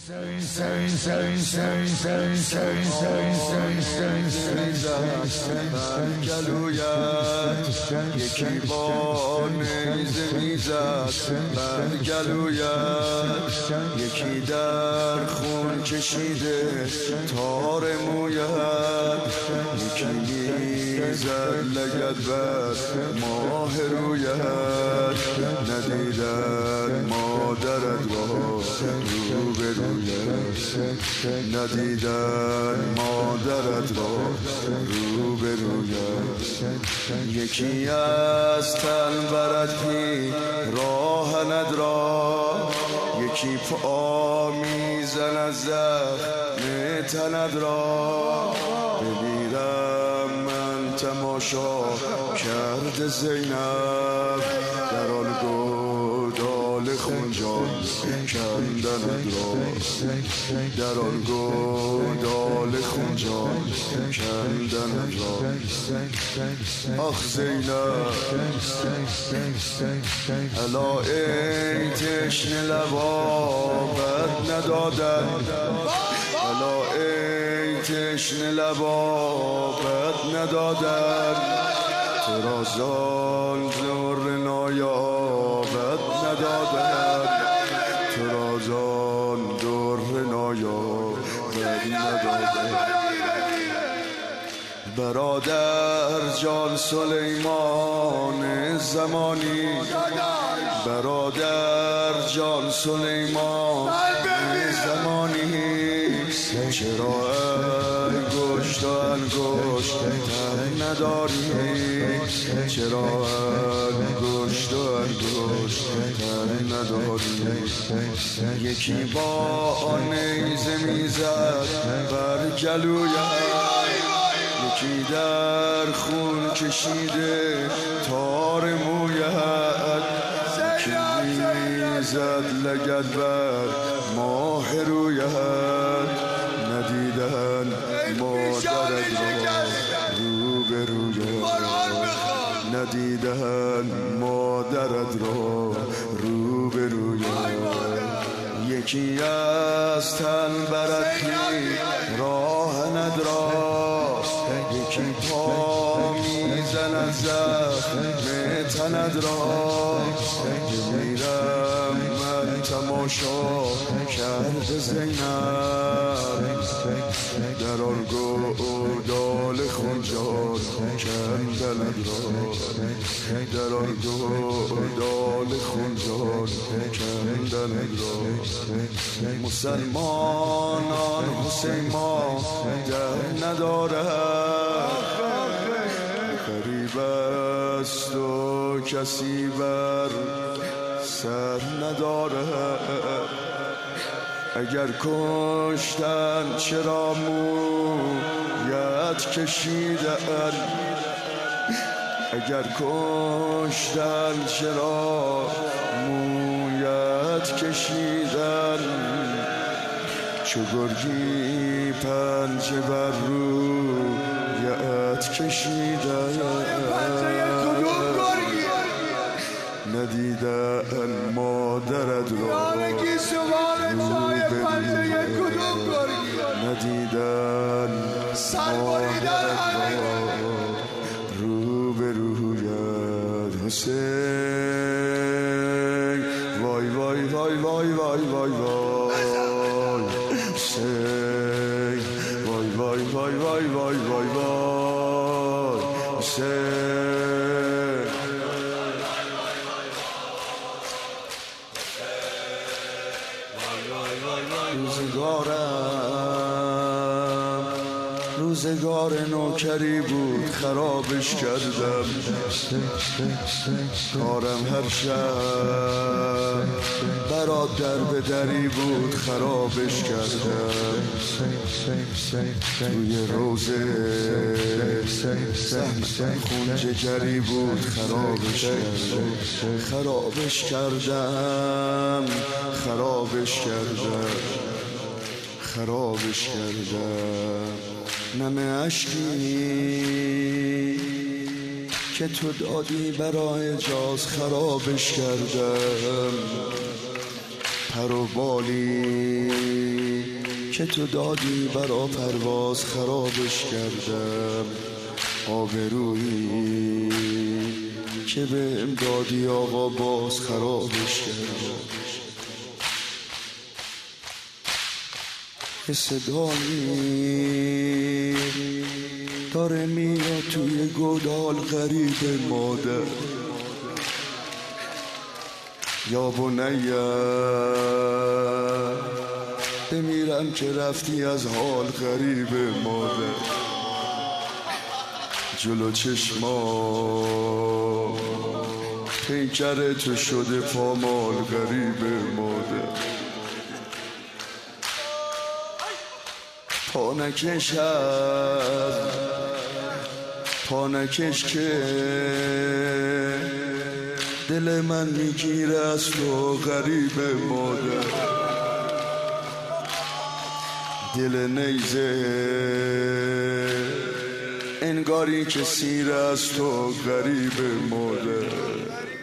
یکی با نیزه میزد بر گلویت، یکی در خون کشیده تار مویت، یکی میزد لگد بر ماه رویت، ندیدن مادرت را رو به رویت، ندیدن مادرت را رو به رویت. یکی از تن برد راه ندرا، یکی پا میزند زخم تند را. بمیرم من تماشا کرد زینب، در آن گودال خونجان کندند را، در آن گودال خونجان کندند را. آخ زینب الا ای تشنه لبابت ندادن، الا ای تشنه لبابت ندادن، ترا زان زر نایابت ندادن، ترا زان در نایابت ندادن. برادر جان سلیمان زمانی، برادر جان سلیمان زمانی، چرا انگشت و انگشت تن نداری، چرا انگشت و انگشت تن نداری. یکی با آن نیزه میزد بر گلویت، یکی در خون کشیده تار مویت، یکی میزد لگد بر ماه رویت، ندیدن مادرت را رو به رویت، ندیدن مادرت را رو به رویت. یکی از تن برد راه ندراست، یکی پا میزند زخم تند را. بمیرم من تماشا کرد زینب، در آن گودال خونجان کندند را، در آن گودال خونجان کندند را. مسلمانان حسین ما در ندارد، غریب است و کسی بر سر ندارد. اگر کشتن چرا مویت کشیدن، اگر کشتن چرا مویت کشیدن، چو گرگی پنجه بر رویت کشیدن، ندیدن مادرت را ندیدن مادرت را رو به رویت. حسین وای وای وای وای وای وای وای، حسین وای وای وای وای وای وای وای، حسین روزگار نوکری بود خرابش کردم، کارم هر شب برات در به دری بود خرابش کردم، توی روزه زحمت خون جگری بود خرابش کردم، خرابش کردم، خرابش کردم، خرابش کردم. نم اشکی که تو دادی برای جاز خرابش کردم، پر و بالی که تو دادی برا پرواز خرابش کردم. آبرویی که به امدادی آقا باز خرابش کردم. یه صدایی داره میاد توی گودال غریب مادر. یا بنیه بمیرم که رفتی از حال غریب مادر. جلو چشما پیکر تو شده پامال غریب مادر. پا نکش که دل من میگیره از تو غریب مادر. دل نیزه انگاری که سیر از تو غریب مادر.